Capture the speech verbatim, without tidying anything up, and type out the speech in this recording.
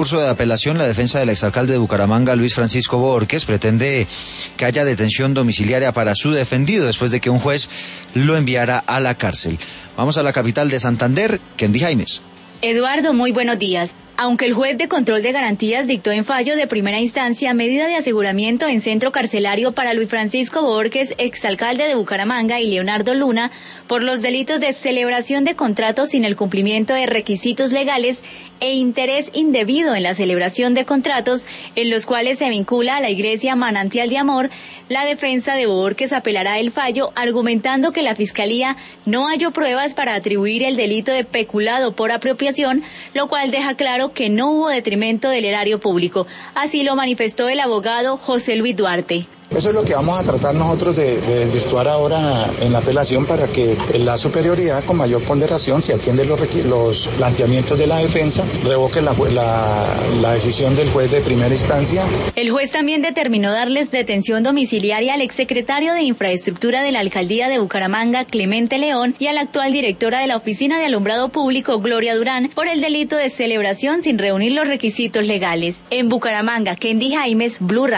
Curso de apelación, la defensa del exalcalde de Bucaramanga, Luis Francisco Borges, pretende que haya detención domiciliaria para su defendido después de que un juez lo enviara a la cárcel. Vamos a la capital de Santander, Kendi Jaimes. Eduardo, muy buenos días. Aunque el juez de control de garantías dictó en fallo de primera instancia medida de aseguramiento en centro carcelario para Luis Francisco Borges, exalcalde de Bucaramanga, y Leonardo Luna, por los delitos de celebración de contratos sin el cumplimiento de requisitos legales e interés indebido en la celebración de contratos, en los cuales se vincula a la Iglesia Manantial de Amor, la defensa de Borges apelará el fallo argumentando que la Fiscalía no halló pruebas para atribuir el delito de peculado por apropiación, lo cual deja claro que no hubo detrimento del erario público. Así lo manifestó el abogado José Luis Duarte. Eso es lo que vamos a tratar nosotros de, de desvirtuar ahora en la apelación para que la superioridad con mayor ponderación, si atiende los, los planteamientos de la defensa, revoque la, la, la decisión del juez de primera instancia. El juez también determinó darles detención domiciliaria al exsecretario de Infraestructura de la Alcaldía de Bucaramanga, Clemente León, y a la actual directora de la Oficina de Alumbrado Público, Gloria Durán, por el delito de celebración sin reunir los requisitos legales. En Bucaramanga, Kendi Jaimes, Blue Radio.